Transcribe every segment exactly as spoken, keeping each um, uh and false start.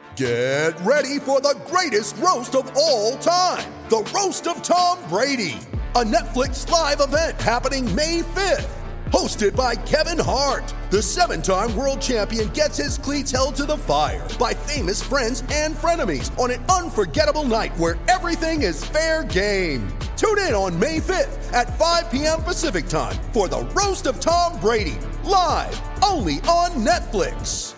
Get ready for the greatest roast of all time, the Roast of Tom Brady, a Netflix live event happening May fifth. Hosted by Kevin Hart, the seven-time world champion gets his cleats held to the fire by famous friends and frenemies on an unforgettable night where everything is fair game. Tune in on May fifth at five p.m. Pacific time for the Roast of Tom Brady, live only on Netflix.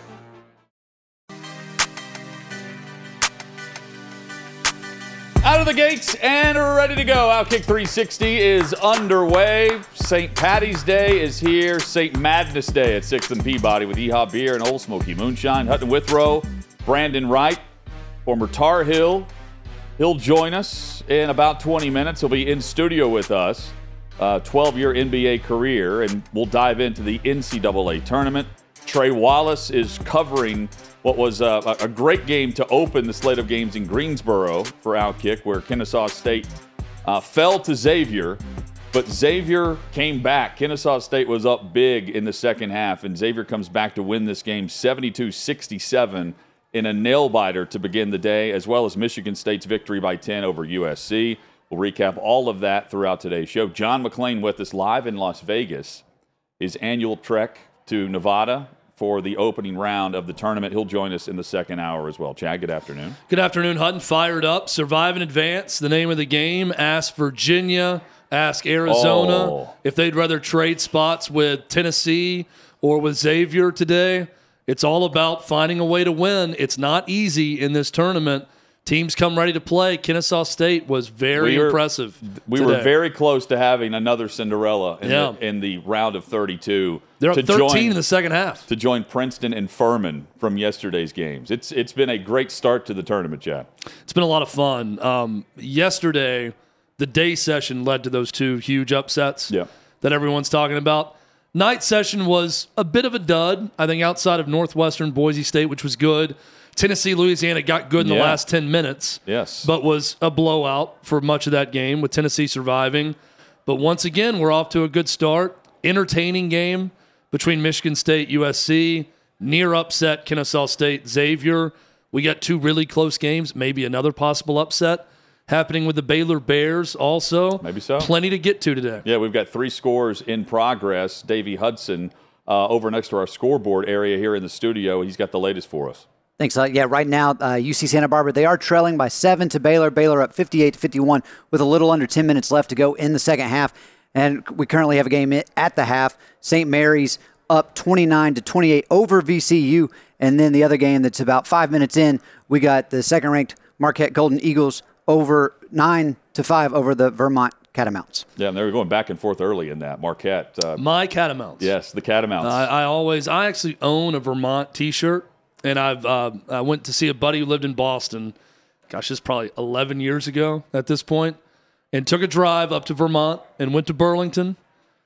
Out of the gates and ready to go. Outkick three sixty is underway. Saint Patty's Day is here. Saint Madness Day at sixth and Peabody with Yeehaw Beer and Old Smoky Moonshine. Hutton Withrow, Brandon Wright, former Tar Heel. He'll join us in about twenty minutes. He'll be in studio with us. Uh, twelve-year N B A career, and we'll dive into the N C double A tournament. Trey Wallace is covering what was a, a great game to open the slate of games in Greensboro for Outkick, where Kennesaw State uh, fell to Xavier, but Xavier came back. Kennesaw State was up big in the second half, and Xavier comes back to win this game seventy-two sixty-seven in a nail-biter to begin the day, as well as Michigan State's victory by ten over U S C. We'll recap all of that throughout today's show. John McClain with us live in Las Vegas, his annual trek to Nevada for the opening round of the tournament. He'll join us in the second hour as well. Chad, good afternoon. Good afternoon, Hutton. Fired up. Survive in advance. The name of the game. Ask Virginia. Ask Arizona Oh. if they'd rather trade spots with Tennessee or with Xavier today. It's all about finding a way to win. It's not easy in this tournament. Teams come ready to play. Kennesaw State was very we were, impressive We today. were very close to having another Cinderella in, Yeah. the, in the round of thirty-two. They're up to thirteen join, in the second half. to join Princeton and Furman from yesterday's games. It's It's been a great start to the tournament, Chad. It's been a lot of fun. Um, yesterday, the day session led to those two huge upsets Yeah. that everyone's talking about. Night session was a bit of a dud, I think, outside of Northwestern Boise State, which was good. Tennessee, Louisiana got good in the Yeah. last ten minutes, Yes. but was a blowout for much of that game with Tennessee surviving. But once again, we're off to a good start. Entertaining game between Michigan State, U S C, near upset Kennesaw State, Xavier. We got two really close games, maybe another possible upset happening with the Baylor Bears also. Maybe so. Plenty to get to today. Yeah, we've got three scores in progress. Davey Hudson uh, over next to our scoreboard area here in the studio. He's got the latest for us. Thanks. Uh, yeah, right now, uh, U C Santa Barbara, they are trailing by seven to Baylor. Baylor up fifty-eight to fifty-one with a little under ten minutes left to go in the second half. And we currently have a game at the half. Saint Mary's up twenty-nine to twenty-eight over V C U. And then the other game that's about five minutes in, we got the second-ranked Marquette Golden Eagles over nine to five over the Vermont Catamounts. Yeah, and they were going back and forth early in that. Marquette. Uh, My Catamounts. yes, the Catamounts. I, I always, I actually own a Vermont T-shirt, and I've uh, I went to see a buddy who lived in Boston. Gosh, this is probably eleven years ago at this point, and took a drive up to Vermont and went to Burlington,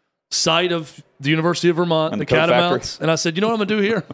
site of the University of Vermont, And the, the coat Catamounts, factory. and I said, you know what I'm gonna do here?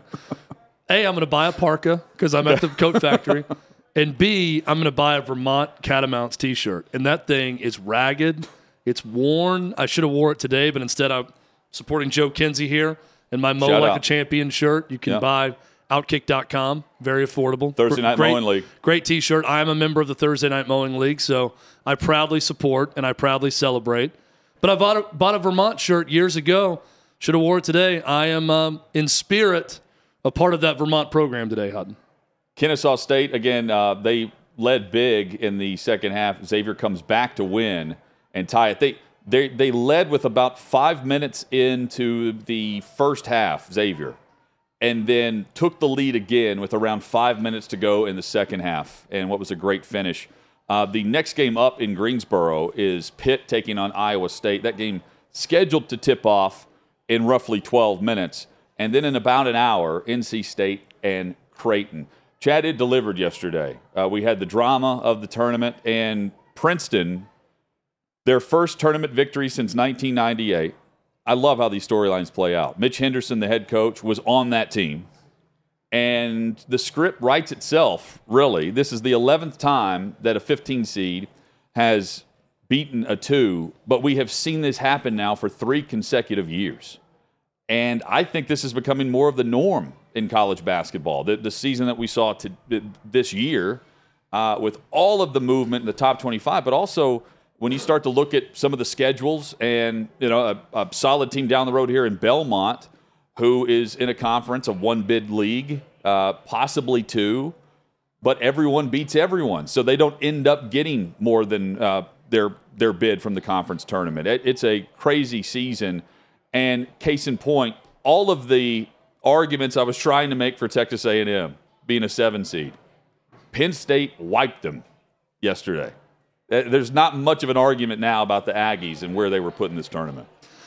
A, I'm gonna buy a parka because I'm at the coat factory, and B, I'm gonna buy a Vermont Catamounts T-shirt, and that thing is ragged, it's worn. I should have wore it today, but instead I'm supporting Joe Kinsey here and my Mow Shout Like out. a Champion shirt. You can Yeah. buy outkick dot com, very affordable. Thursday Night great, Mowing League. Great T-shirt. I am a member of the Thursday Night Mowing League, so I proudly support and I proudly celebrate. But I bought a, bought a Vermont shirt years ago. Should have wore it today. I am um, in spirit a part of that Vermont program today, Hutton. Kennesaw State, again, uh, they led big in the second half. Xavier comes back to win and tie it. They, they, they led with about five minutes into the first half, Xavier, and then took the lead again with around five minutes to go in the second half, and what was a great finish. Uh, the next game up in Greensboro is Pitt taking on Iowa State. That game scheduled to tip off in roughly twelve minutes. And then in about an hour, N C State and Creighton. Chad, it delivered yesterday. Uh, we had the drama of the tournament, and Princeton, their first tournament victory since nineteen ninety-eight. I love how these storylines play out. Mitch Henderson, the head coach, was on that team. And the script writes itself, really. This is the eleventh time that a fifteen seed has beaten a two, but we have seen this happen now for three consecutive years. And I think this is becoming more of the norm in college basketball. The, the season that we saw to, this year uh, with all of the movement in the top twenty-five, but also when you start to look at some of the schedules and, you know, a, a solid team down the road here in Belmont, who is in a conference, a one-bid league, uh, possibly two, but everyone beats everyone. So they don't end up getting more than uh, their their bid from the conference tournament. It, it's a crazy season. And case in point, all of the arguments I was trying to make for Texas A and M being a seven seed, Penn State wiped them yesterday. There's not much of an argument now about the Aggies and where they were put in this tournament.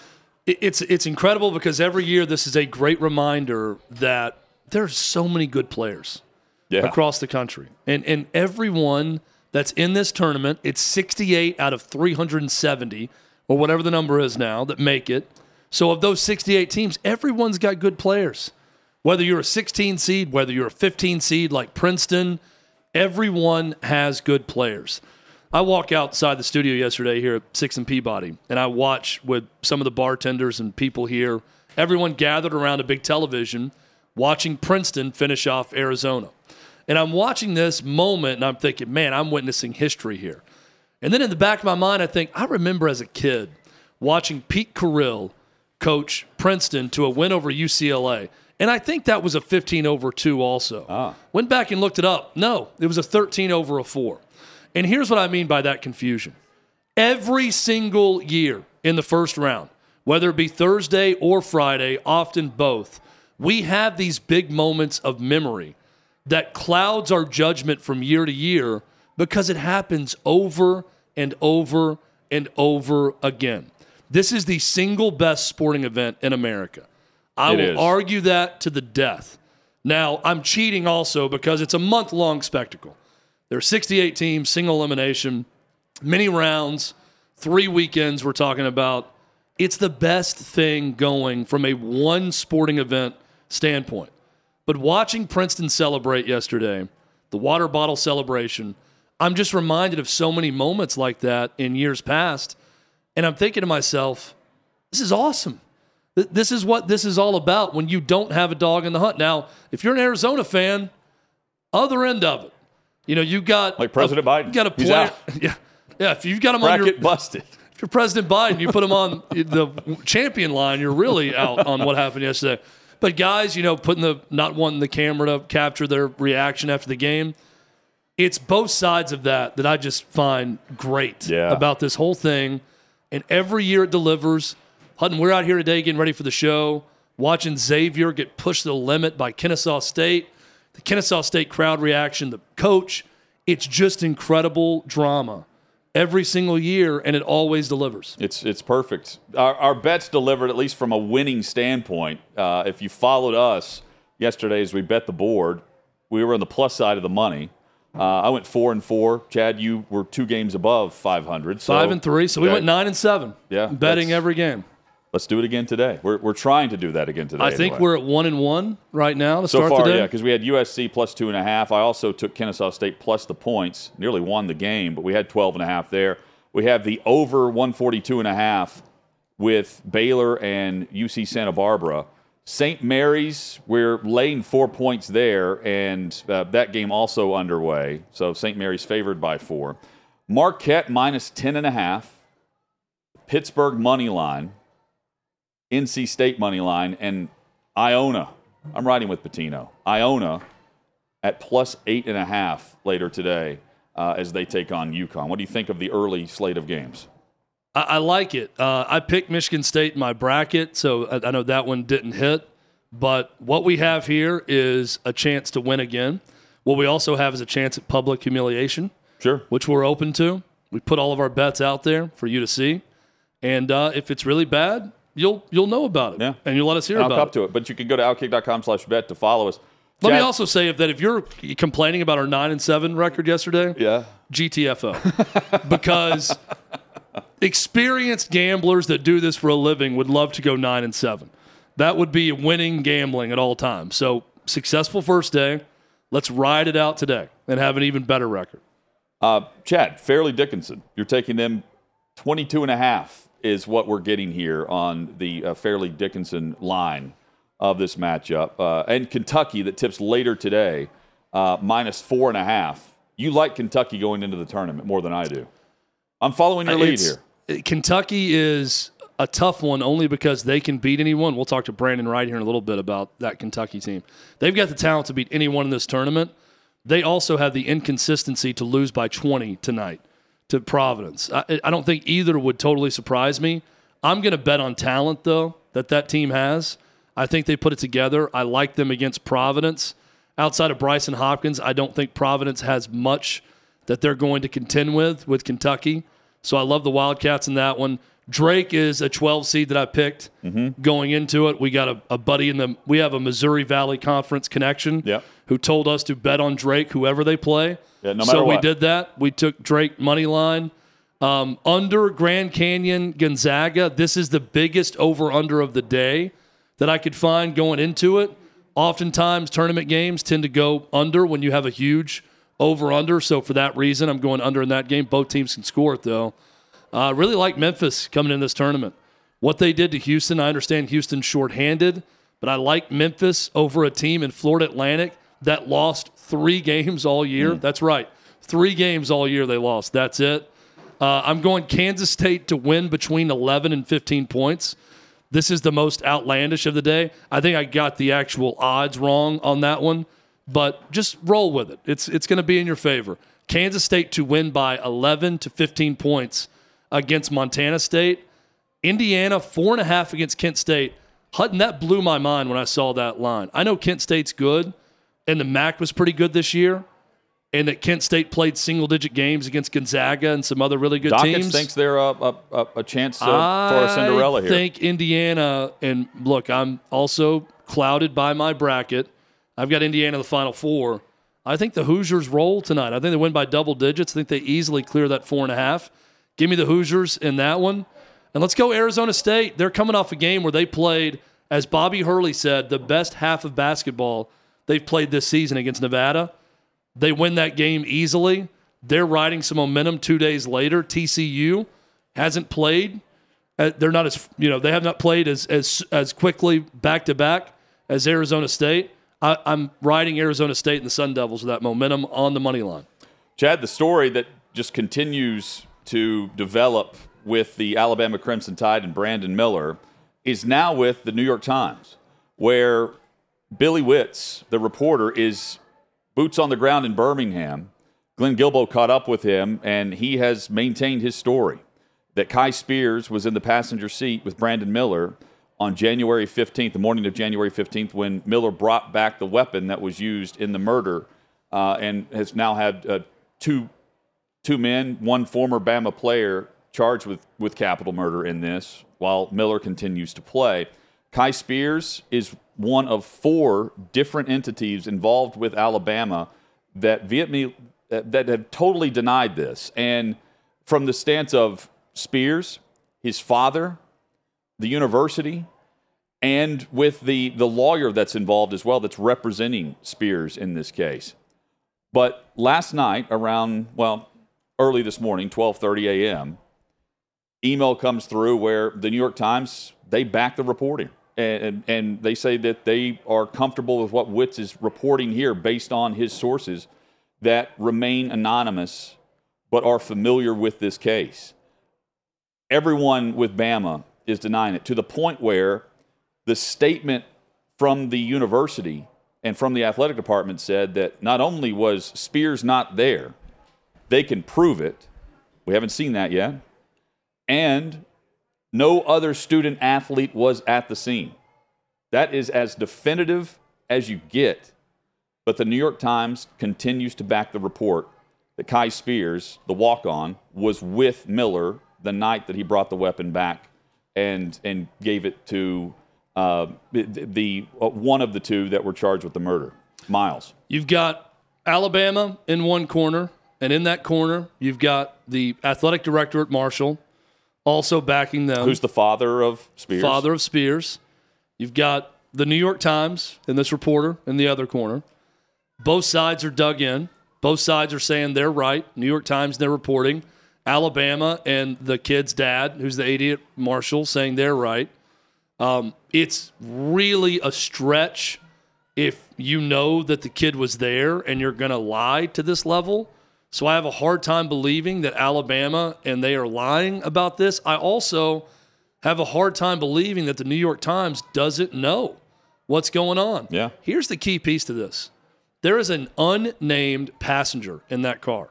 It's it's incredible because every year this is a great reminder that there's so many good players yeah. across the country. And and everyone that's in this tournament, it's sixty-eight out of three hundred seventy, or whatever the number is now, that make it. So of those sixty-eight teams, everyone's got good players. Whether you're a sixteen seed, whether you're a fifteen seed like Princeton, everyone has good players. I walk outside the studio yesterday here at sixth and Peabody, and I watch with some of the bartenders and people here, everyone gathered around a big television watching Princeton finish off Arizona. And I'm watching this moment, and I'm thinking, man, I'm witnessing history here. And then in the back of my mind, I think, I remember as a kid watching Pete Carril coach Princeton to a win over U C L A. And I think that was a fifteen over two also. Ah. Went back and looked it up. No, it was a thirteen over a four. And here's what I mean by that confusion. Every single year in the first round, whether it be Thursday or Friday, often both, we have these big moments of memory that clouds our judgment from year to year because it happens over and over and over again. This is the single best sporting event in America. I It will is. argue that to the death. Now, I'm cheating also because it's a month-long spectacle. There are sixty-eight teams, single elimination, many rounds, three weekends we're talking about. It's the best thing going from a one sporting event standpoint. But watching Princeton celebrate yesterday, the water bottle celebration, I'm just reminded of so many moments like that in years past. And I'm thinking to myself, this is awesome. Th- This is what this is all about when you don't have a dog in the hunt. Now, if you're an Arizona fan, other end of it, you know, you got Like President a, Biden. You got a He's player. out. Yeah, yeah. If you've got him on your Bracket busted. if you're President Biden, you put him on the champion line, you're really out on what happened yesterday. But guys, you know, putting the not wanting the camera to capture their reaction after the game, it's both sides of that that I just find great Yeah. about this whole thing. And every year it delivers. Hutton, we're out here today getting ready for the show, watching Xavier get pushed to the limit by Kennesaw State. The Kennesaw State crowd reaction, the coach, it's just incredible drama every single year, and it always delivers. It's it's perfect. Our, our bets delivered, at least from a winning standpoint. Uh, if you followed us yesterday as we bet the board, we were on the plus side of the money. Uh, I went four and four. Chad, you were two games above five hundred. So Five and three, so we that- went nine and seven. Yeah, betting that's- every game. Let's do it again today. We're we're trying to do that again today. I think anyway. we're at one and one right now to So start far, the day. yeah, because we had U S C plus two and a half. I also took Kennesaw State plus the points, nearly won the game, but we had twelve and a half there. We have the over one forty-two and a half with Baylor and U C Santa Barbara. Saint Mary's, we're laying four points there, and uh, that game also underway. So Saint Mary's favored by four. Marquette minus ten and a half. Pittsburgh money line. N C State money line, and Iona. I'm riding with Patino. Iona at plus eight and a half later today uh, as they take on UConn. What do you think of the early slate of games? I, I like it. Uh, I picked Michigan State in my bracket, so I, I know that one didn't hit. But what we have here is a chance to win again. What we also have is a chance at public humiliation, Sure. which we're open to. We put all of our bets out there for you to see. And uh, if it's really bad, you'll you'll know about it. Yeah. And you'll let us hear I'll about up it. to it. But you can go to outkick.com slash bet to follow us. Let me Chad- also say if that if you're complaining about our nine and seven record yesterday, Yeah. G T F O, because experienced gamblers that do this for a living would love to go nine and seven. That would be winning gambling at all times. So successful first day. Let's ride it out today and have an even better record. Uh, Chad, Fairleigh Dickinson, you're taking them twenty-two and a half is what we're getting here on the uh, Fairleigh Dickinson line. of this matchup. Uh, and Kentucky, that tips later today, uh, minus four and a half. You like Kentucky going into the tournament more than I do. I'm following your lead It's, here. Kentucky is a tough one only because they can beat anyone. We'll talk to Brandon Wright here in a little bit about that Kentucky team. They've got the talent to beat anyone in this tournament. They also have the inconsistency to lose by twenty tonight to Providence. I, I don't think either would totally surprise me. I'm going to bet on talent, though, that that team has. I think they put it together. I like them against Providence. Outside of Bryson Hopkins, I don't think Providence has much that they're going to contend with with Kentucky. So I love the Wildcats in that one. Drake is a twelve seed that I picked mm-hmm. going into it. We got a, a buddy in the – we have a Missouri Valley Conference connection yep. who told us to bet on Drake whoever they play. Yeah, no matter so what. we did that. We took Drake money line. Um, under Grand Canyon, Gonzaga, this is the biggest over-under of the day that I could find going into it. Oftentimes, tournament games tend to go under when you have a huge over-under. So for that reason, I'm going under in that game. Both teams can score it, though. I uh, really like Memphis coming in this tournament. What they did to Houston, I understand Houston's shorthanded, but I like Memphis over a team in Florida Atlantic that lost three games all year. Mm. That's right. Three games all year they lost. That's it. Uh, I'm going Kansas State to win between eleven and fifteen points. This is the most outlandish of the day. I think I got the actual odds wrong on that one, but just roll with it. It's it's going to be in your favor. Kansas State to win by eleven to fifteen points against Montana State. Indiana, four and a half against Kent State. Hutton, that blew my mind when I saw that line. I know Kent State's good, and the M A C was pretty good this year, and that Kent State played single-digit games against Gonzaga and some other really good Dawkins teams. thinks they're a, a, a chance uh, for a Cinderella here. I think Indiana, and look, I'm also clouded by my bracket. I've got Indiana in the Final Four. I think the Hoosiers roll tonight. I think they win by double digits. I think they easily clear that four and a half. Give me the Hoosiers in that one. And let's go Arizona State. They're coming off a game where they played, as Bobby Hurley said, the best half of basketball they've played this season against Nevada. They win that game easily. They're riding some momentum two days later. T C U hasn't played. They're not as, you know, they have not played as as as quickly back to back as Arizona State. I, I'm riding Arizona State and the Sun Devils with that momentum on the money line. Chad, the story that just continues to develop with the Alabama Crimson Tide and Brandon Miller is now with the New York Times, where Billy Witz, the reporter, is boots on the ground in Birmingham. Glenn Guilbeau caught up with him, and he has maintained his story that Kai Spears was in the passenger seat with Brandon Miller on January fifteenth, the morning of January fifteenth, when Miller brought back the weapon that was used in the murder uh, and has now had uh, two two men, one former Bama player charged with, with capital murder in this, while Miller continues to play. Kai Spears is one of four different entities involved with Alabama that Vietnamese that have totally denied this. And from the stance of Spears, his father, the university, and with the, the lawyer that's involved as well that's representing Spears in this case. But last night around, well, early this morning, twelve thirty a.m., email comes through where the New York Times, they back the reporting. And, and, and they say that they are comfortable with what Witz is reporting here based on his sources that remain anonymous but are familiar with this case. Everyone with Bama is denying it, to the point where the statement from the university and from the athletic department said that not only was Spears not there, they can prove it. We haven't seen that yet. And no other student athlete was at the scene. That is as definitive as you get. But the New York Times continues to back the report that Kai Spears, the walk-on, was with Miller the night that he brought the weapon back and and gave it to uh, the, the uh, one of the two that were charged with the murder, Miles. You've got Alabama in one corner, and in that corner, you've got the athletic director at Marshall also backing them. Who's the father of Spears? Father of Spears. You've got the New York Times and this reporter in the other corner. Both sides are dug in. Both sides are saying they're right. New York Times, they're reporting. Alabama and the kid's dad, who's the idiot Marshall, saying they're right. Um, it's really a stretch if you know that the kid was there and you're going to lie to this level. So I have a hard time believing that Alabama and they are lying about this. I also have a hard time believing that the New York Times doesn't know what's going on. Yeah. Here's the key piece to this. There is an unnamed passenger in that car.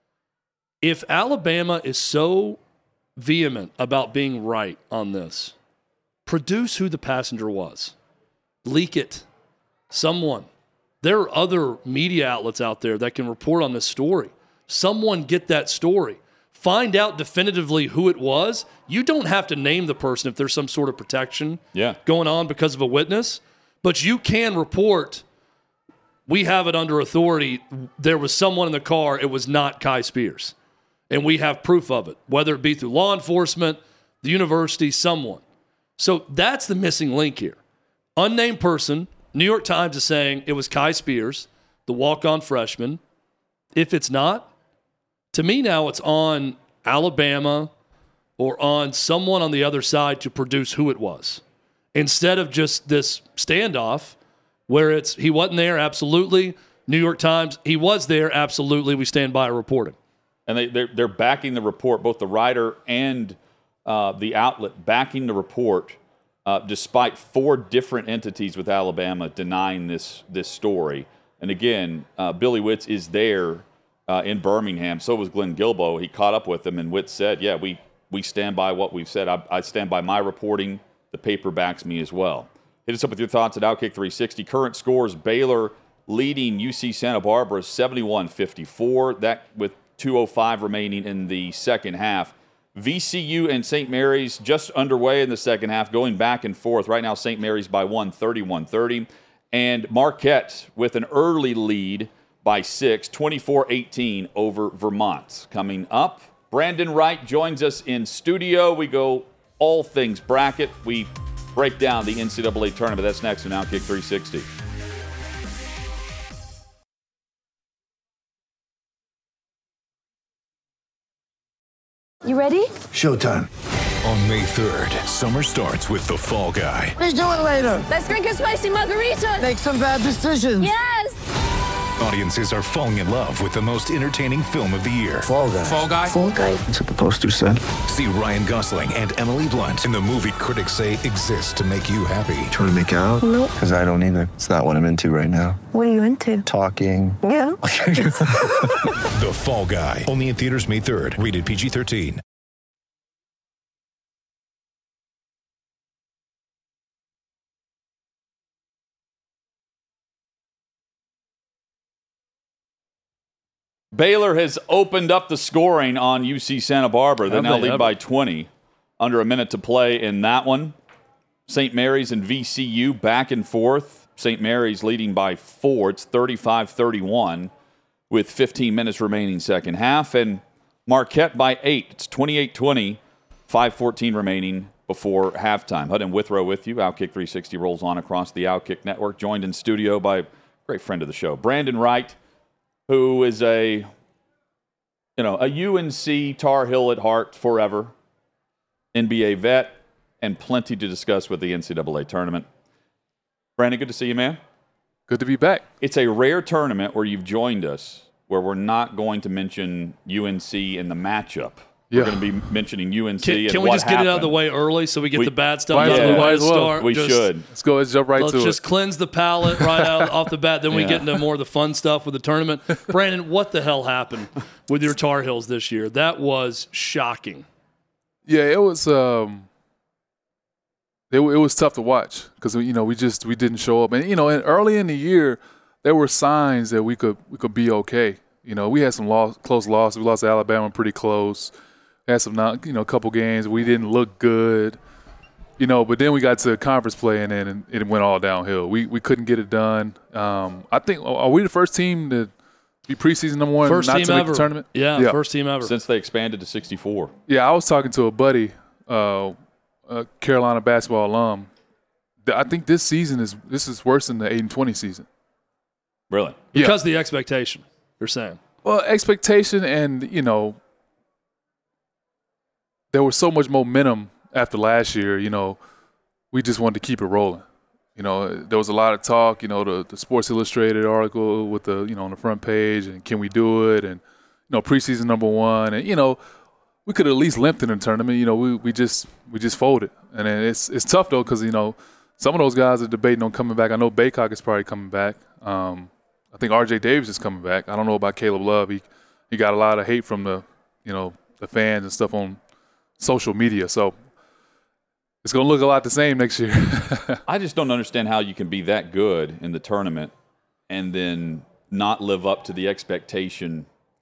If Alabama is so vehement about being right on this, produce who the passenger was. Leak it. Someone. There are other media outlets out there that can report on this story. Someone get that story. Find out definitively who it was. You don't have to name the person if there's some sort of protection yeah. going on because of a witness, but you can report, we have it under authority, there was someone in the car, it was not Kai Spears. And we have proof of it, whether it be through law enforcement, the university, someone. So that's the missing link here. Unnamed person, New York Times is saying it was Kai Spears, the walk-on freshman. If it's not, to me now it's on Alabama or on someone on the other side to produce who it was. Instead of just this standoff where it's he wasn't there, absolutely. New York Times, he was there, absolutely. We stand by our reporting. And they, they're, they're backing the report, both the writer and uh, the outlet backing the report, uh, despite four different entities with Alabama denying this this story. And again, uh, Billy Witz is there uh, in Birmingham. So was Glenn Guilbeau. He caught up with him, and Witz said, yeah, we, we stand by what we've said. I, I stand by my reporting. The paper backs me as well. Hit us up with your thoughts at Outkick three sixty. Current scores, Baylor leading U C Santa Barbara seventy-one fifty-four. That with two oh five remaining in the second half. V C U and Saint Mary's just underway in the second half, going back and forth. Right now, Saint Mary's by one, thirty-one thirty. And Marquette with an early lead by six, twenty-four eighteen over Vermont. Coming up, Brandon Wright joins us in studio. We go all things bracket. We break down the N C double A tournament. That's next on Outkick three sixty. You ready? Showtime. On May third, summer starts with The Fall Guy. Let's do it later. Let's drink a spicy margarita. Make some bad decisions. Yes. Audiences are falling in love with the most entertaining film of the year. Fall Guy. Fall Guy. Fall guy. That's what the poster said. See Ryan Gosling and Emily Blunt in the movie critics say exists to make you happy. Trying to make it out? Nope. Because I don't either. It's not what I'm into right now. What are you into? Talking. Yeah. The Fall Guy. Only in theaters May third. Rated P G thirteen. Baylor has opened up the scoring on U C Santa Barbara. They Have now they lead ever? by twenty. Under a minute to play in that one. Saint Mary's and V C U back and forth. Saint Mary's leading by four. It's thirty-five thirty-one with fifteen minutes remaining second half. And Marquette by eight. It's twenty-eight twenty, five fourteen remaining before halftime. Hud and Withrow with you. Outkick three sixty rolls on across the Outkick Network. Joined in studio by a great friend of the show, Brandon Wright, who is a, you know, a U N C Tar Heel at heart forever, N B A vet, and plenty to discuss with the N C double A tournament. Brandon, good to see you, man. Good to be back. It's a rare tournament where you've joined us where we're not going to mention U N C in the matchup. Yeah. We're going to be mentioning U N C Can, and can we what just get it out of the happened. way early so we get We- the bad stuff Might out as of well, the way might to as well. start? We Just- should. Let's go. Let's jump right Let's to just it. cleanse the palate right out off the bat. Then we Yeah. get into more of the fun stuff with the tournament. Brandon, what the hell happened with your Tar Heels this year? That was shocking. Yeah, it was. Um, it, it was tough to watch because you know we just we didn't show up, and you know, and early in the year there were signs that we could we could be okay. You know, we had some loss, close losses. We lost to Alabama pretty close. Had some not, you know, a couple games we didn't look good. You know, but then we got to conference play and then it went all downhill. We we couldn't get it done. Um, I think are we the first team to be preseason number one First not team to make ever. the tournament? Yeah, Yeah. first team ever. Since they expanded to sixty-four. Yeah, I was talking to a buddy, uh, a Carolina basketball alum. Th- I think this season is this is worse than the eight and twenty season. Really? Because of the expectation, you're saying. Well, expectation and you know, there was so much momentum after last year. You know, we we just wanted to keep it rolling. You know, there was a lot of talk, you know, the, the Sports Illustrated article with the, you know, on the front page, and can we do it? And, you know, preseason number one. And, you know, we could at least limped in the tournament. You know, we, we just we just folded. And then it's it's tough, though, because, you know, some of those guys are debating on coming back. I know Baycock is probably coming back. Um, I think R J Davis is coming back. I don't know about Caleb Love. He, he got a lot of hate from the, you know, the fans and stuff on social media. So it's going to look a lot the same next year. I just don't understand how you can be that good in the tournament and then not live up to the expectation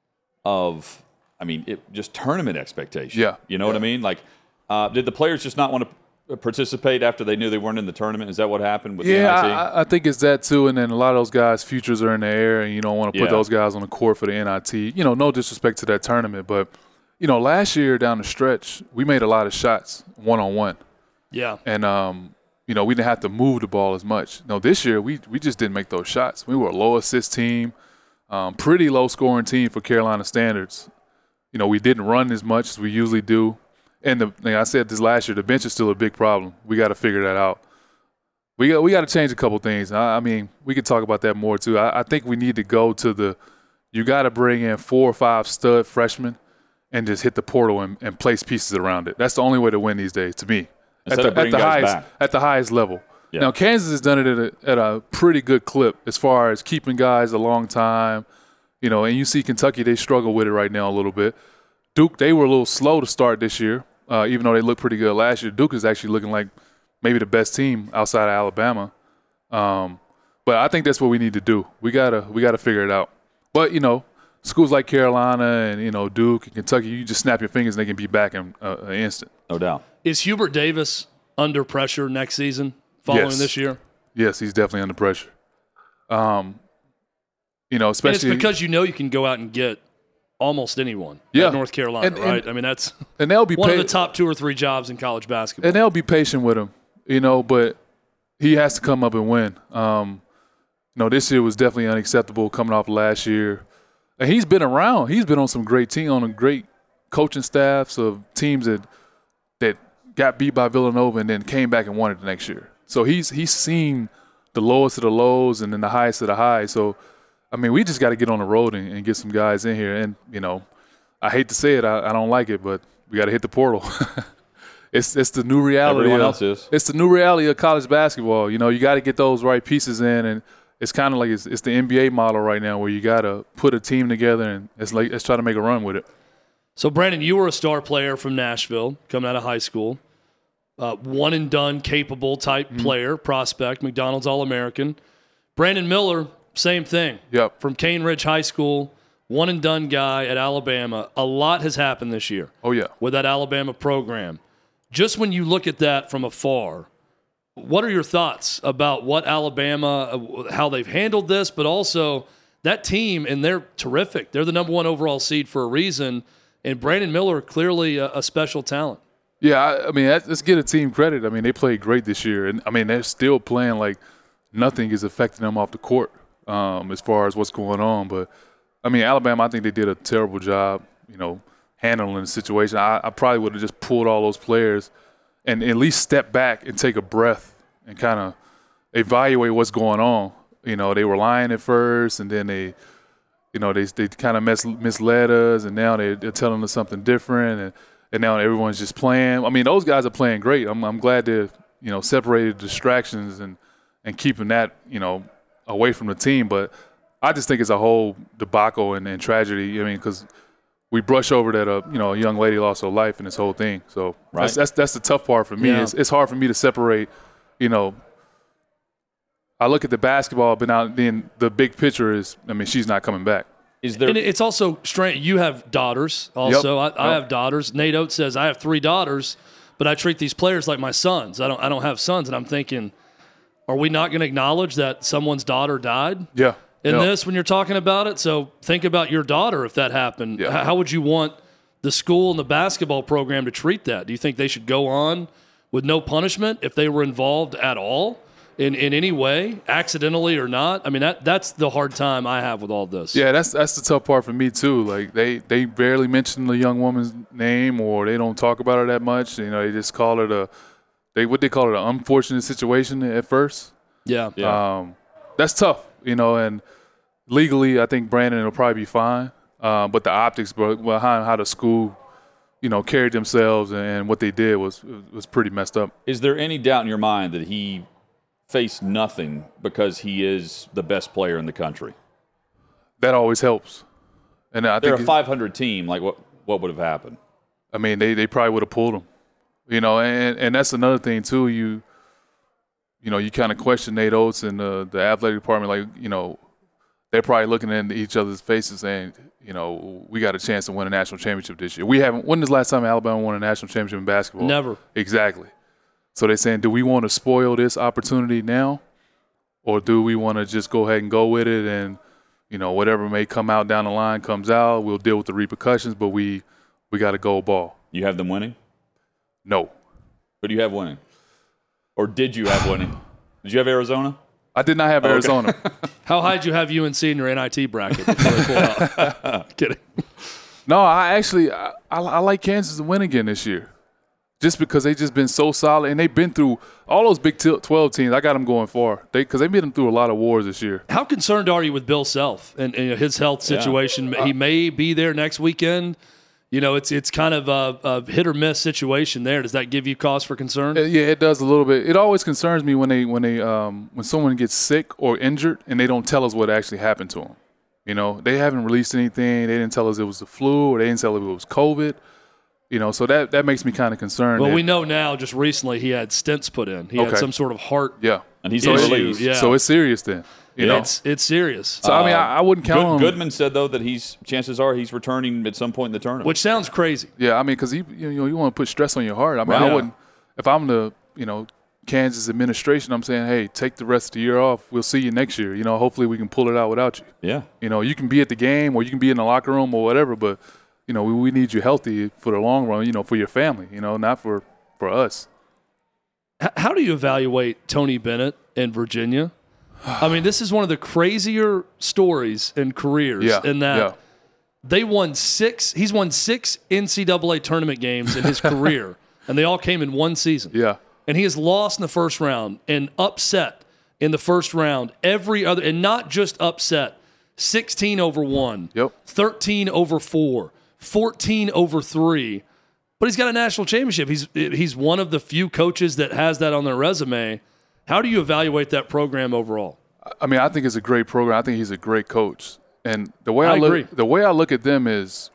of, I mean, it, just tournament expectation. Yeah. You know yeah. what I mean? Like, uh, did the players just not want to participate after they knew they werenent in the tournament? Is that what happened with yeah, the N I T? I, I think it's that too. And then a lot of those guys' futures are in the air, and you don't want to put Yeah. those guys on the court for the N I T. You know, no disrespect to that tournament, but, you know, last year down the stretch, we made a lot of shots one-on-one. Yeah. And, um, you know, we didn't have to move the ball as much. No, this year we we just didn't make those shots. We were a low assist team, um, pretty low scoring team for Carolina standards. You know, we didn't run as much as we usually do. And the, like I said this last year, the bench is still a big problem. We got to figure that out. We got we got to change a couple things. I, I mean, we could talk about that more too. I, I think we need to go to the – you got to bring in four or five stud freshmen and just hit the portal and, and place pieces around it. That's the only way to win these days, to me. At Instead the, of bringing at the guys highest back. at the highest level. Yeah. Now Kansas has done it at a, at a pretty good clip as far as keeping guys a long time, you know. And you see Kentucky, they struggle with it right now a little bit. Duke, they were a little slow to start this year, uh, even though they looked pretty good last year. Duke is actually looking like maybe the best team outside of Alabama. Um, but I think that's what we need to do. We gotta we gotta figure it out. But you know, schools like Carolina and you know Duke and Kentucky, you just snap your fingers and they can be back in uh, an instant. No doubt. Is Hubert Davis under pressure next season following Yes. this year? Yes, he's definitely under pressure. Um, you know, especially and it's because you know you can go out and get almost anyone Yeah. at North Carolina, And- and- right? I mean, that's and they'll be one pa- of the top two or three jobs in college basketball. and they'll be patient with him, you know. But he has to come up and win. Um, you know, this year was definitely unacceptable coming off last year, and he's been around. He's been on some great team, on a great coaching staffs of teams that that got beat by Villanova and then came back and won it the next year. So he's he's seen the lowest of the lows and then the highest of the highs. So, I mean, we just got to get on the road and, and get some guys in here. And, you know, I hate to say it, I, I don't like it, but we got to hit the portal. it's it's the new reality. Everyone of, else is. It's the new reality of college basketball. You know, you got to get those right pieces in, and it's kind of like it's, it's the N B A model right now where you got to put a team together and it's like let's try to make a run with it. So, Brandon, you were a star player from Nashville coming out of high school. Uh, one and done, capable type Mm-hmm. player, prospect, McDonald's All-American. Brandon Miller, same thing. Yep. From Cane Ridge High School, one and done guy at Alabama. A lot has happened this year. Oh, yeah. With that Alabama program. Just when you look at that from afar, what are your thoughts about what Alabama, uh, how they've handled this, but also that team, and they're terrific. They're the number one overall seed for a reason, and Brandon Miller, clearly a, a special talent. Yeah, I, I mean, that, let's get a team credit. I mean, they played great this year, and I mean, they're still playing like nothing is affecting them off the court um, as far as what's going on. But I mean, Alabama, I think they did a terrible job, you know, handling the situation. I, I probably would have just pulled all those players and at least step back and take a breath and kind of evaluate what's going on. You know, they were lying at first, and then they, you know, they they kind of mis- misled us, and now they, they're telling us something different, and, and now everyone's just playing. I mean, those guys are playing great. I'm I'm glad they're, you know, separated distractions and, and keeping that, you know, away from the team. But I just think it's a whole debacle and, and tragedy. I mean, because we brush over that, uh, you know, a young lady lost her life in this whole thing. So Right. that's, that's that's the tough part for me. Yeah. It's, it's hard for me to separate, you know. I look at the basketball, but now then the big picture is, I mean, she's not coming back. Is there? And it's also strange. You have daughters also. Yep. I, I Yep. have daughters. Nate Oates says, I have three daughters, but I treat these players like my sons. I don't I don't have sons. And I'm thinking, are we not going to acknowledge that someone's daughter died Yeah. in Yep. this when you're talking about it? So think about your daughter if that happened. Yeah. H- How would you want the school and the basketball program to treat that? Do you think they should go on with no punishment if they were involved at all? In, in any way, accidentally or not? I mean, that that's the hard time I have with all this. Yeah, that's that's the tough part for me too. Like they, they barely mention the young woman's name, or they don't talk about her that much. You know, they just call her the they what they call it an unfortunate situation at first. Yeah. Yeah. Um, that's tough, you know. And legally, I think Brandon will probably be fine. Uh, but the optics behind how the school, you know, carried themselves and what they did was was pretty messed up. Is there any doubt in your mind that he faced nothing because he is the best player in the country? That always helps. And I They're think a five hundred team. Like, what what would have happened? I mean, they, they probably would have pulled him. You know, and, and that's another thing, too. You you know, you kind of question Nate Oates and the, the athletic department. Like, you know, they're probably looking in each other's faces saying, you know, we got a chance to win a national championship this year. We haven't. When was the last time Alabama won a national championship in basketball? Never. Exactly. So they're saying, do we want to spoil this opportunity now, or do we want to just go ahead and go with it and, you know, whatever may come out down the line comes out. We'll deal with the repercussions, but we we got to go ball. You have them winning? No. Who do you have winning? Or did you have winning? Did you have Arizona? I did not have Oh, okay. Arizona. How high did you have U N C in your N I T bracket before they pull out? Kidding. No, I actually I, I, I like Kansas to win again this year, just because they just been so solid and they've been through all those Big twelve teams. I got them going far. They because they've been through a lot of wars this year. How concerned are you with Bill Self and, and his health situation? Yeah. He may be there next weekend. You know, it's it's kind of a, a hit or miss situation there. Does that give you cause for concern? Uh, Yeah, it does a little bit. It always concerns me when they when they um, when someone gets sick or injured and they don't tell us what actually happened to them. You know, they haven't released anything. They didn't tell us it was the flu, or they didn't tell us it was COVID. You know, so that that makes me kind of concerned. Well, that, we know now. Just recently, he had stents put in. He Okay. had some sort of heart. Yeah, And he's issue. in release. Yeah. so it's serious then. You Yeah. know, It's it's serious. so I mean, I, I wouldn't count Good, on Goodman said, though, that he's chances are he's returning at some point in the tournament. Which sounds crazy. Yeah, I mean, because you you know you want to put stress on your heart. I mean, Right. I wouldn't if I'm the you know Kansas administration. I'm saying, hey, take the rest of the year off. We'll see you next year. You know, hopefully we can pull it out without you. yeah. You know, you can be at the game or you can be in the locker room or whatever, but you know, we, we need you healthy for the long run. You know, for your family. You know, not for for us. H- how do you evaluate Tony Bennett in Virginia? I mean, this is one of the crazier stories in careers Yeah, in that yeah. they won six. He's won six N C double A tournament games in his career, and they all came in one season. Yeah. And he has lost in the first round and upset in the first round every other, and not just upset, sixteen over one, Yep. thirteen over four, fourteen over three. But he's got a national championship. He's he's one of the few coaches that has that on their resume. How do you evaluate that program overall? I mean, I think it's a great program. I think he's a great coach. And the way I I, look, agree. the way I look at them is,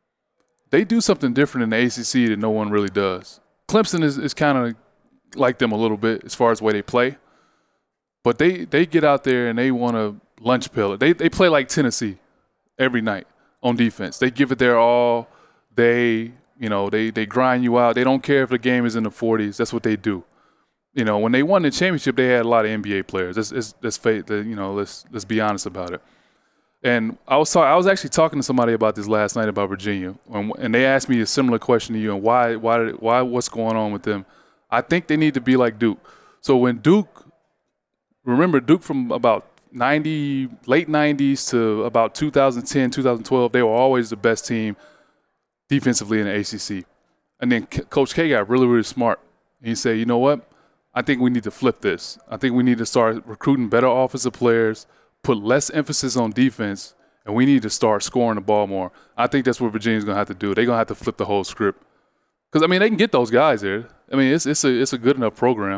they do something different in the A C C that no one really does. Clemson is, is kind of like them a little bit as far as the way they play, but they, they get out there and they want to lunch pill it. They they play like Tennessee every night on defense. They give it their all. They you know they they grind you out. They don't care if the game is in the forties. That's what they do. You know, when they won the championship, they had a lot of N B A players. Let's, let's, let's, you know, let's, let's be honest about it. And I was talk, I was actually talking to somebody about this last night about Virginia, and, and they asked me a similar question to you, and why, why, did, why, what's going on with them? I think they need to be like Duke. So when Duke, remember Duke from about ninety, late nineties to about two thousand ten, two thousand twelve, they were always the best team defensively in the A C C. And then K- Coach K got really, really smart. He said, you know what? I think we need to flip this. I think we need to start recruiting better offensive players, put less emphasis on defense, and we need to start scoring the ball more. I think that's what Virginia's going to have to do. They're going to have to flip the whole script. Because, I mean, they can get those guys there. I mean, it's it's a it's a good enough program.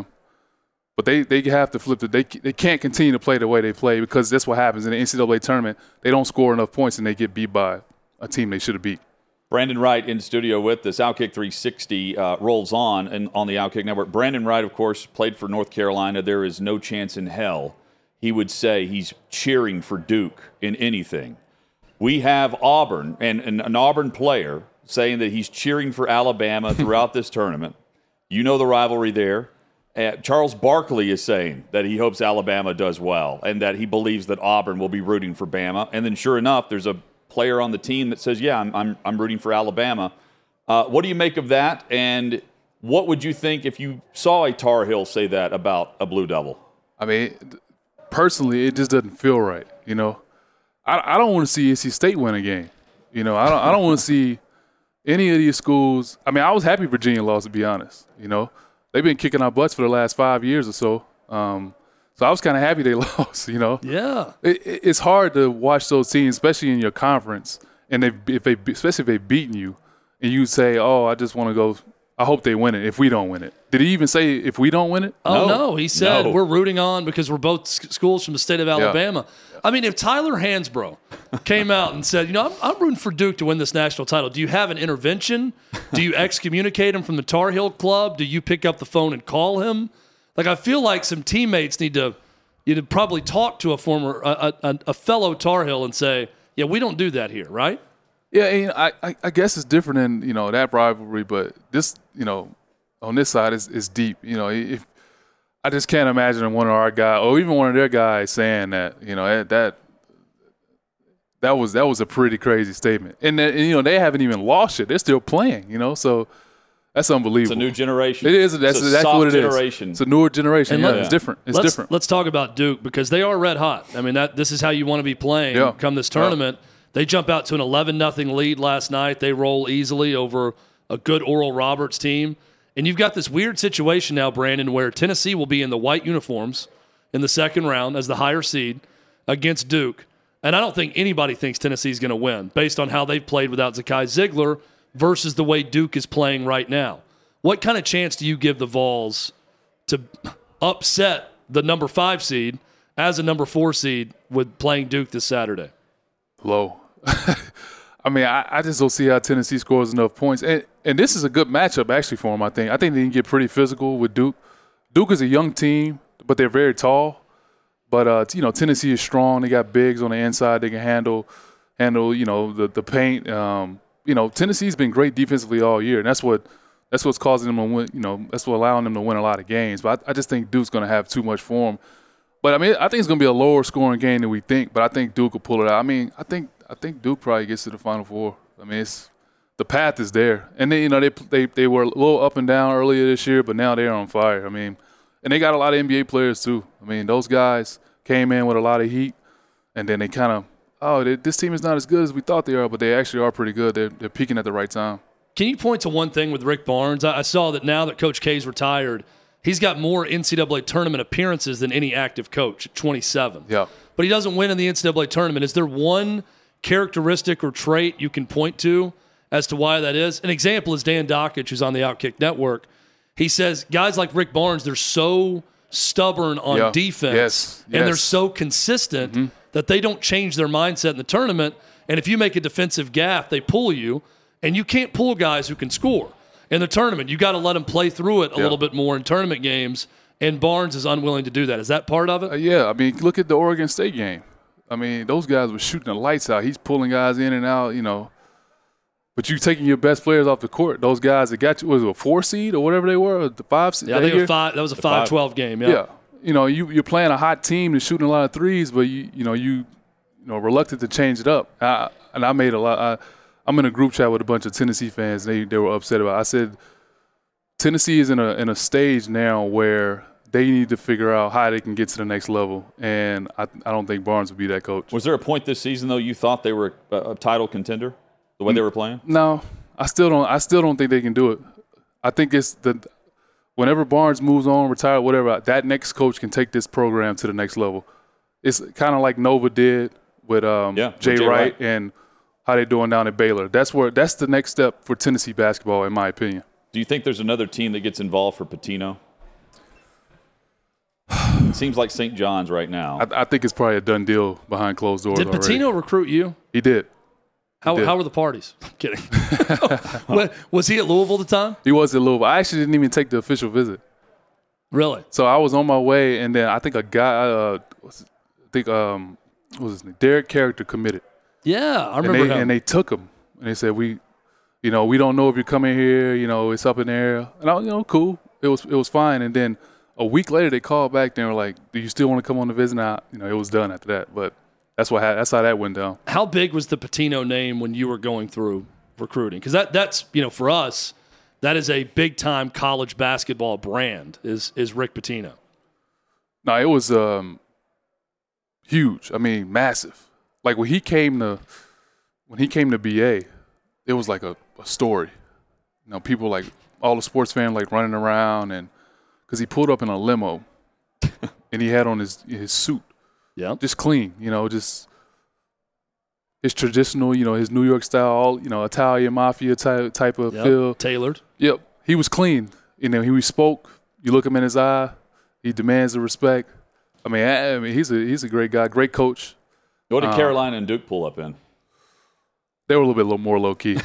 But they, they have to flip it. They, they can't continue to play the way they play, because that's what happens in the N C double A tournament. They don't score enough points and they get beat by a team they should have beat. Brandon Wright in studio with us. Outkick three sixty uh, rolls on and on the Outkick Network. Brandon Wright, of course, played for North Carolina. There is no chance in hell he would say he's cheering for Duke in anything. We have Auburn and, and an Auburn player saying that he's cheering for Alabama throughout this tournament. You know the rivalry there. Uh, Charles Barkley is saying that he hopes Alabama does well and that he believes that Auburn will be rooting for Bama. And then sure enough, there's a player on the team that says, yeah, I'm I'm, I'm rooting for Alabama. Uh, what do you make of that? And what would you think if you saw a Tar Heel say that about a Blue Devil? I mean, personally, it just doesn't feel right. You know, I, I don't want to see N C State win a game. You know, I don't I don't want to see any of these schools. I mean, I was happy Virginia lost, to be honest. You know, they've been kicking our butts for the last five years or so. Um, so I was kind of happy they lost. You know, yeah, it, it, it's hard to watch those teams, especially in your conference, and they if they especially if they've beaten you, and you say, "Oh, I just want to go." I hope they win it if we don't win it. Did he even say if we don't win it? Oh, no. no. He said no. we're rooting on because we're both schools from the state of Alabama. Yeah. I mean, if Tyler Hansbrough came out and said, you know, I'm, I'm rooting for Duke to win this national title, do you have an intervention? Do you excommunicate him from the Tar Heel Club? Do you pick up the phone and call him? Like, I feel like some teammates need to you would probably talk to a former, a, a, a fellow Tar Heel and say, yeah, we don't do that here, right? Yeah, and I, I, I guess it's different in, you know, that rivalry, but this, you know, on this side is is deep. You know, if I just can't imagine one of our guys or even one of their guys saying that, you know, that that was that was a pretty crazy statement. And, and you know, they haven't even lost it. They're still playing, you know, so that's unbelievable. It's a new generation. It is. That's it's exactly what it generation. is. It's a newer generation. And yeah, let, it's different. It's let's, different. Let's talk about Duke because they are red hot. I mean, that this is how you want to be playing yeah. come this tournament. Yeah. They jump out to an eleven nothing lead last night. They roll easily over a good Oral Roberts team. And you've got this weird situation now, Brandon, where Tennessee will be in the white uniforms in the second round as the higher seed against Duke. And I don't think anybody thinks Tennessee's going to win based on how they've played without Zakai Ziegler versus the way Duke is playing right now. What kind of chance do you give the Vols to upset the number five seed as a number four seed with playing Duke this Saturday? Low. I mean, I, I just don't see how Tennessee scores enough points. And and this is a good matchup, actually, for them, I think. I think they can get pretty physical with Duke. Duke is a young team, but they're very tall. But, uh, you know, Tennessee is strong. They got bigs on the inside. They can handle, handle you know, the, the paint. Um, you know, Tennessee's been great defensively all year, and that's what that's what's causing them to win. You know, that's what allowing them to win a lot of games. But I, I just think Duke's going to have too much for them. But, I mean, I think it's going to be a lower scoring game than we think, but I think Duke will pull it out. I mean, I think I think Duke probably gets to the Final Four. I mean, it's the path is there. And, they, you know, they, they they were a little up and down earlier this year, but now they're on fire. I mean, and they got a lot of N B A players too. I mean, those guys came in with a lot of heat, and then they kind of, oh, they, this team is not as good as we thought they are, but they actually are pretty good. They're, they're peaking at the right time. Can you point to one thing with Rick Barnes? I, I saw that now that Coach K's retired, he's got more N C double A tournament appearances than any active coach at twenty-seven. Yeah. But he doesn't win in the N C double A tournament. Is there one characteristic or trait you can point to as to why that is? An example is Dan Dockich, who's on the Outkick Network. He says guys like Rick Barnes, they're so stubborn on yeah. defense yes. and yes. they're so consistent mm-hmm. that they don't change their mindset in the tournament. And if you make a defensive gaffe, they pull you, and you can't pull guys who can score. In the tournament, you got to let them play through it a yeah. little bit more in tournament games, and Barnes is unwilling to do that. Is that part of it? Uh, yeah, I mean, look at the Oregon State game. I mean, those guys were shooting the lights out. He's pulling guys in and out, you know. But you taking your best players off the court. Those guys that got you, was it a four seed or whatever they were, or the five seed? Yeah, I think it was five, that was a five twelve game. Yeah. yeah. You know, you, you're playing a hot team that's shooting a lot of threes, but, you you know, you you know, reluctant to change it up. I, and I made a lot. I, I'm in a group chat with a bunch of Tennessee fans. And they, they were upset about it. I said, Tennessee is in a in a stage now where they need to figure out how they can get to the next level, and I, I don't think Barnes would be that coach. Was there a point this season though you thought they were a, a title contender, the way they were playing? No, I still don't. I still don't think they can do it. I think it's the whenever Barnes moves on, retire, whatever, that next coach can take this program to the next level. It's kind of like Nova did with um, yeah, Jay, with Jay Wright, Wright and how they're doing down at Baylor. That's where that's the next step for Tennessee basketball, in my opinion. Do you think there's another team that gets involved for Pitino? It seems like Saint John's right now. I, I think it's probably a done deal behind closed doors. Did already. Pitino recruit you? He did. How he did. how were the parties? I'm kidding. Was he at Louisville at the time? He was at Louisville. I actually didn't even take the official visit. Really? So I was on my way, and then I think a guy, uh, I think um, what was his name? Derek Character committed. Yeah, I remember and they, him. And they took him, and they said, "We, you know, we don't know if you're coming here. You know, it's up in the air." And I was, you know, cool. It was it was fine. And then a week later, they called back. They were like, "Do you still want to come on the visit?" Now, you know, it was done after that. But that's what that's how that went down. How big was the Pitino name when you were going through recruiting? Because that that's you know for us, that is a big time college basketball brand. Is is Rick Pitino? No, it was um, huge. I mean, massive. Like when he came to when he came to B A, it was like a, a story. You know, people like all the sports fans like running around, and because he pulled up in a limo and he had on his his suit. Yeah. Just clean, you know, just his traditional, you know, his New York style, all, you know, Italian mafia type type of Yep. feel. Tailored. Yep. He was clean. You know, he spoke. You look him in his eye. He demands the respect. I mean, I, I mean, he's a he's a great guy, great coach. What did Um, Carolina and Duke pull up in? They were a little bit lo- more low key.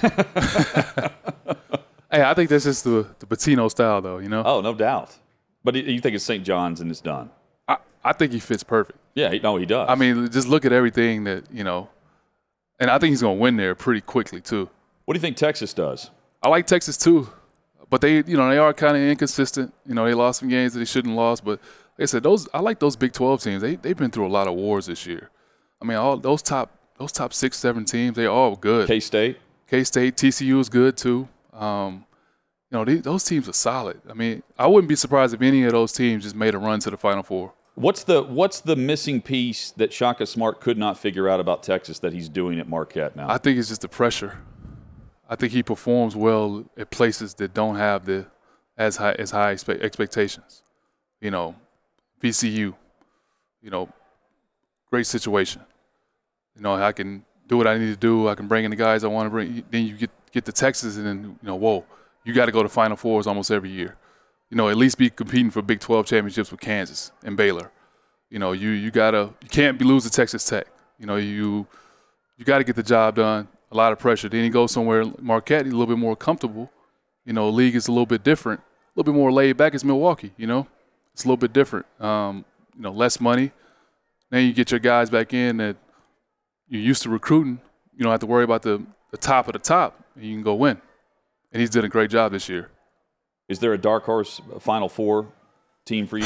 Hey, I think that's just the the Pitino style, though. You know. Oh, no doubt. But you think it's Saint John's and it's done? I, I think he fits perfect. Yeah, he, no, he does. I mean, just look at everything that you know, and I think he's going to win there pretty quickly too. What do you think Texas does? I like Texas too, but they, you know, they are kind of inconsistent. You know, they lost some games that they shouldn't have lost, but like I said, those I like those Big twelve teams. They they've been through a lot of wars this year. I mean, all those top those top six, seven teams, they all good. K-State, K-State, T C U is good too. Um, you know, they, those teams are solid. I mean, I wouldn't be surprised if any of those teams just made a run to the Final Four. What's the what's the missing piece that Shaka Smart could not figure out about Texas that he's doing at Marquette now? I think it's just the pressure. I think he performs well at places that don't have the as high as high expe- expectations. You know, V C U. You know, great situation. You know, I can do what I need to do. I can bring in the guys I want to bring. Then you get get to Texas, and then you know, whoa, you got to go to Final Fours almost every year. You know, at least be competing for Big twelve championships with Kansas and Baylor. You know, you you gotta you can't be lose to Texas Tech. You know, you you got to get the job done. A lot of pressure. Then you go somewhere, Marquette, he's a little bit more comfortable. You know, league is a little bit different, a little bit more laid back. It's Milwaukee. You know, it's a little bit different. Um, you know, less money. Then you get your guys back in that you're used to recruiting. You don't have to worry about the the top of the top, and you can go win. And he's done a great job this year. Is there a dark horse Final Four team for you?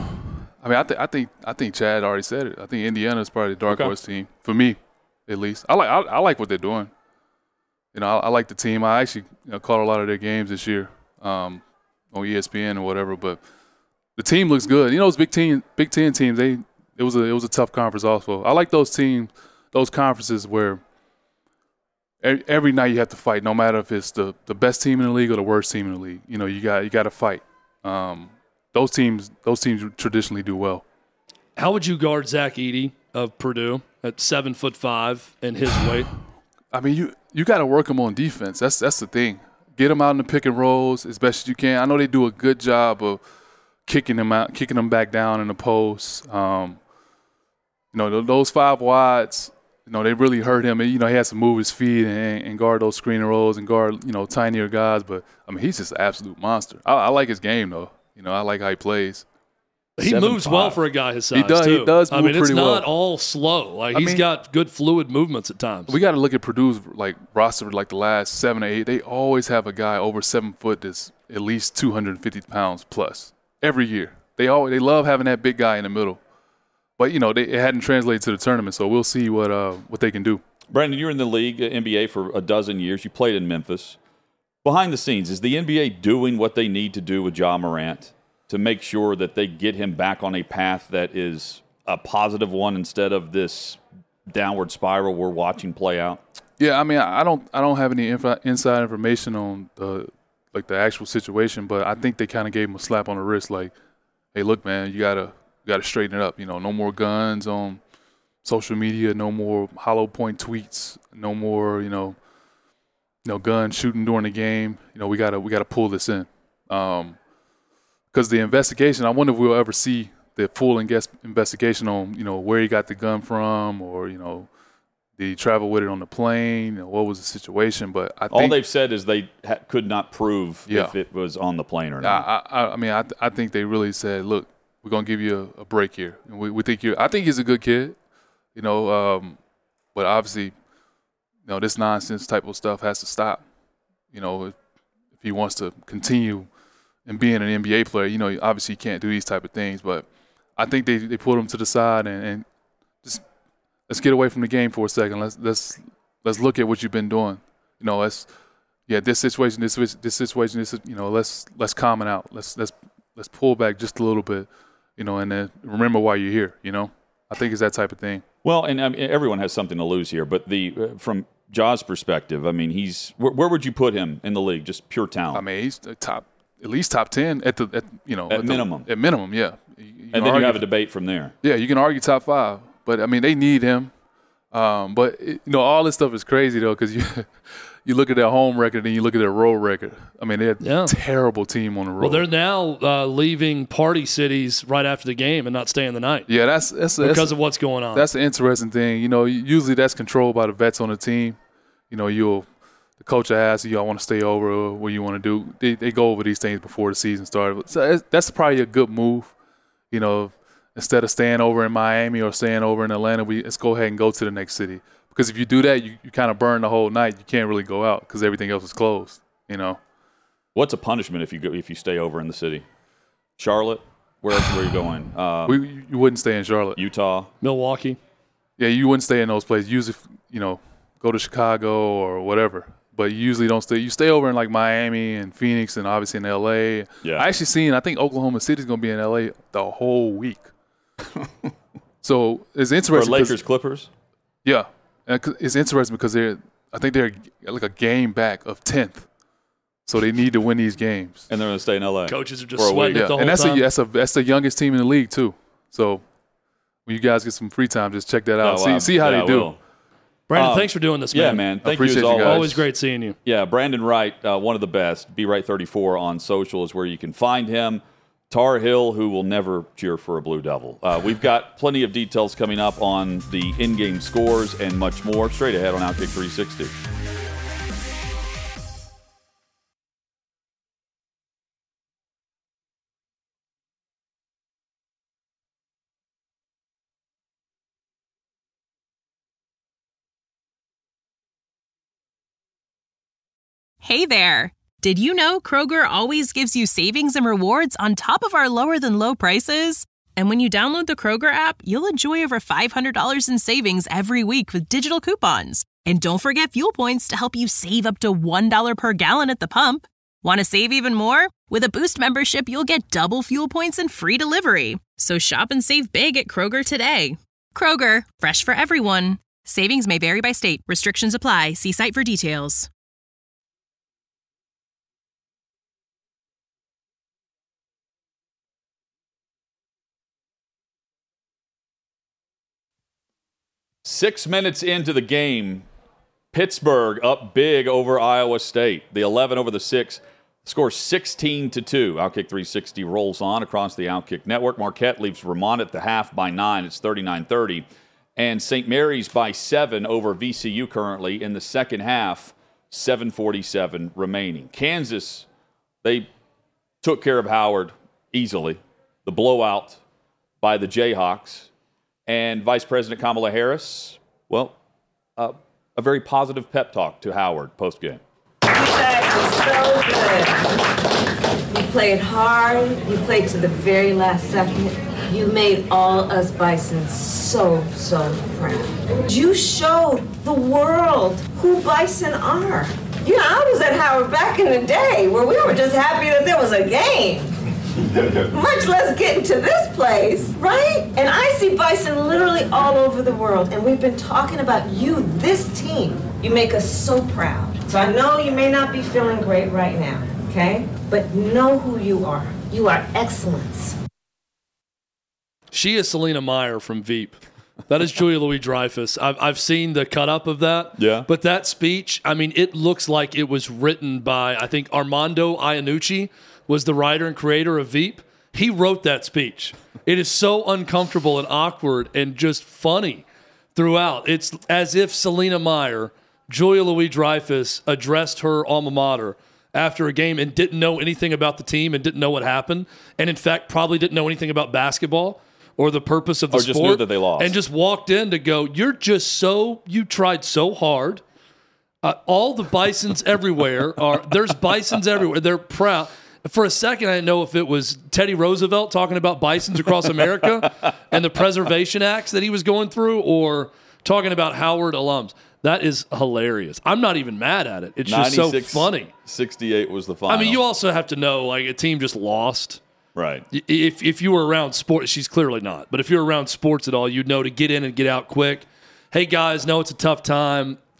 I mean, I think I think I think Chad already said it. I think Indiana is probably the dark Okay. horse team for me, at least. I like I, I like what they're doing. You know, I, I like the team. I actually you know, caught a lot of their games this year um, on E S P N or whatever. But the team looks good. You know, those Big Ten Big Ten teams. They it was a it was a tough conference also. I like those teams, those conferences where every, every night you have to fight, no matter if it's the, the best team in the league or the worst team in the league. You know, you got you got to fight. Um, those teams those teams traditionally do well. How would you guard Zach Edey of Purdue at seven foot five and his weight? I mean, you you got to work them on defense. That's that's the thing. Get them out in the pick and rolls as best as you can. I know they do a good job of kicking them out, kicking them back down in the post. Um, you know, th- those five wides, you know, they really hurt him. And, you know, he has to move his feet and, and guard those screen and rolls and guard, you know, tinier guys. But, I mean, he's just an absolute monster. I, I like his game, though. You know, I like how he plays. He Seven moves five. well for a guy his size, He does- he too. does I move mean, it's pretty not well. all slow. Like, I he's mean- got good fluid movements at times. We got to look at Purdue's, like, roster, like, the last seven or eight. They always have a guy over seven foot that's at least two hundred fifty pounds plus every year. They always they love having that big guy in the middle. But, you know, they, it hadn't translated to the tournament, so we'll see what uh, what they can do. Brandon, you're in the league, uh, N B A, for a dozen years. You played in Memphis. Behind the scenes, is the N B A doing what they need to do with Ja Morant to make sure that they get him back on a path that is a positive one instead of this downward spiral we're watching play out? Yeah, I mean, I don't I don't have any info, inside information on the like the actual situation, but I think they kind of gave him a slap on the wrist, like, "Hey, look, man, you gotta you gotta straighten it up. You know, no more guns on social media, no more hollow point tweets, no more you know, you know, gun shooting during the game. You know, we gotta we gotta pull this in." Um, Because the investigation, I wonder if we'll ever see the full inges- investigation on, you know, where he got the gun from, or you know, did he travel with it on the plane? You know, what was the situation? But I All think they've said is they ha- could not prove Yeah. if it was on the plane or I, not. I, I mean, I, I think they really said, look, we're gonna give you a, a break here, and we, we think you. I think he's a good kid, you know, um, but obviously, you know, this nonsense type of stuff has to stop. You know, if, if he wants to continue and being an N B A player, you know, obviously you can't do these type of things. But I think they, they pulled him to the side and, and just let's get away from the game for a second. Let's let's let's look at what you've been doing. You know, let's yeah, this situation, this this situation, this you know, let's let's calm it out. Let's let's let's pull back just a little bit, you know, and then remember why you're here. You know, I think it's that type of thing. Well, and I mean, everyone has something to lose here, but the uh, from Ja's perspective, I mean, he's where, where would you put him in the league? Just pure talent. I mean, he's the top at least top ten at the at, you know at, at minimum. The, at minimum, yeah. You, you and then you have a debate from there. Yeah, you can argue top five, but I mean they need him. Um, but it, you know all this stuff is crazy though because you you look at their home record and you look at their road record. I mean they're yeah. a terrible team on the road. Well, they're now uh, leaving party cities right after the game and not staying the night. Yeah, that's that's because that's, of what's going on. That's an interesting thing. You know, usually that's controlled by the vets on the team. You know, you'll the coach will ask you, "I want to stay over. Or what you want to do?" They they go over these things before the season started. So that's, that's probably a good move. You know, instead of staying over in Miami or staying over in Atlanta, we let's go ahead and go to the next city. Because if you do that, you, you kind of burn the whole night. You can't really go out because everything else is closed. You know. What's a punishment if you go if you stay over in the city? Charlotte? Where else were you going? Um, we, you wouldn't stay in Charlotte. Utah? Milwaukee? Yeah, you wouldn't stay in those places. Usually, you know, go to Chicago or whatever. But you usually don't stay. You stay over in like Miami and Phoenix and obviously in L A. Yeah. I actually seen, I think Oklahoma City's going to be in L A the whole week. So it's interesting. For Lakers Clippers? Yeah. And it's interesting because they're, I think they're like a game back of tenth. So they need to win these games. And they're going to stay in L A. Coaches are just sweating it yeah. the whole and that's time. A, that's, a, that's the youngest team in the league, too. So when you guys get some free time, just check that out. Oh, see, wow. see how yeah, they do. Brandon, um, thanks for doing this, man. Yeah, man. Thank you as you always. guys. Always great seeing you. Yeah, Brandon Wright, uh, one of the best. Be Right thirty-four on social is where you can find him. Tar Heel, who will never cheer for a Blue Devil. Uh, we've got plenty of details coming up on the in-game scores and much more straight ahead on Outkick three sixty. Hey there! Did you know Kroger always gives you savings and rewards on top of our lower-than-low prices? And when you download the Kroger app, you'll enjoy over five hundred dollars in savings every week with digital coupons. And don't forget fuel points to help you save up to one dollar per gallon at the pump. Want to save even more? With a Boost membership, you'll get double fuel points and free delivery. So shop and save big at Kroger today. Kroger, fresh for everyone. Savings may vary by state. Restrictions apply. See site for details. Six minutes into the game, Pittsburgh up big over Iowa State. The eleven over the six, score sixteen to two. Outkick three sixty rolls on across the Outkick network. Marquette leaves Vermont at the half by nine. It's thirty-nine thirty. And Saint Mary's by seven over V C U currently in the second half, seven forty-seven remaining. Kansas, they took care of Howard easily. The blowout by the Jayhawks. And Vice President Kamala Harris, well, uh, a very positive pep talk to Howard postgame. You guys were so good. You played hard. You played to the very last second. You made all us Bisons so, so proud. You showed the world who Bison are. You know, I was at Howard back in the day where we were just happy that there was a game. Much less getting to this place, right? And I see Bison literally all over the world, and we've been talking about you, this team. You make us so proud. So I know you may not be feeling great right now, okay? But know who you are. You are excellence. She is Selena Meyer from Veep. That is Julia Louis-Dreyfus. I've, I've seen the cut-up of that. Yeah. But that speech, I mean, it looks like it was written by, I think, Armando Iannucci was the writer and creator of Veep. He wrote that speech. It is so uncomfortable and awkward and just funny throughout. It's as if Selena Meyer, Julia Louis-Dreyfus, addressed her alma mater after a game and didn't know anything about the team and didn't know what happened, and in fact probably didn't know anything about basketball or the purpose of the or sport. Or just knew that they lost. And just walked in to go, you're just so, you tried so hard. Uh, all the Bisons everywhere are, there's Bisons everywhere. They're proud. For a second, I didn't know if it was Teddy Roosevelt talking about bisons across America and the Preservation Acts that he was going through, or talking about Howard alums. That is hilarious. I'm not even mad at it. It's just so funny. sixty-eight was the final. I mean, you also have to know, like, a team just lost. Right. If if you were around sports, she's clearly not. But if you're around sports at all, you'd know to get in and get out quick. Hey, guys, know it's a tough time.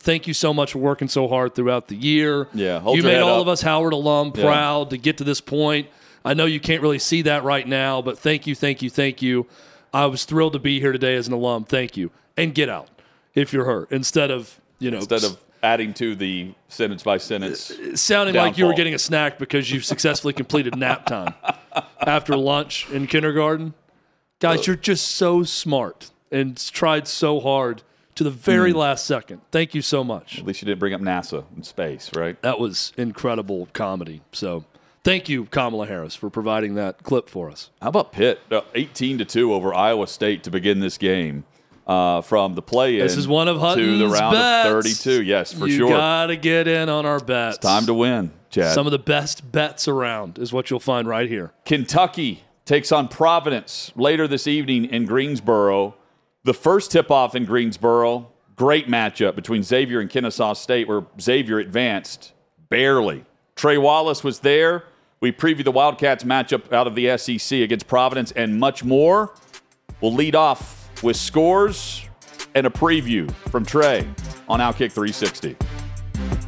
thank you so much for working so hard throughout the year. Yeah, hold you your made head all up. of us Howard alum Yeah. proud to get to this point. I know you can't really see that right now, but thank you, thank you, thank you. I was thrilled to be here today as an alum. Thank you. And get out if you're hurt instead of, you know, Instead of adding to the sentence by sentence. sounding like you were downfall. getting a snack because you've successfully completed nap time after lunch in kindergarten. Guys, you're just so smart and tried so hard to the very Mm. last second. Thank you so much. At least you didn't bring up NASA and space, right? That was incredible comedy. So thank you, Kamala Harris, for providing that clip for us. How about Pitt? Uh, eighteen to two over Iowa State to begin this game. Uh, from the play-in This is one of Hutton's to the round bets. of thirty-two. Yes, for you sure. You got to get in on our bets. It's time to win, Chad. Some of the best bets around is what you'll find right here. Kentucky takes on Providence later this evening in Greensboro. The first tip-off in Greensboro, great matchup between Xavier and Kennesaw State, where Xavier advanced barely. Trey Wallace was there. We preview the Wildcats matchup out of the S E C against Providence and much more. We'll lead off with scores and a preview from Trey on Outkick three sixty.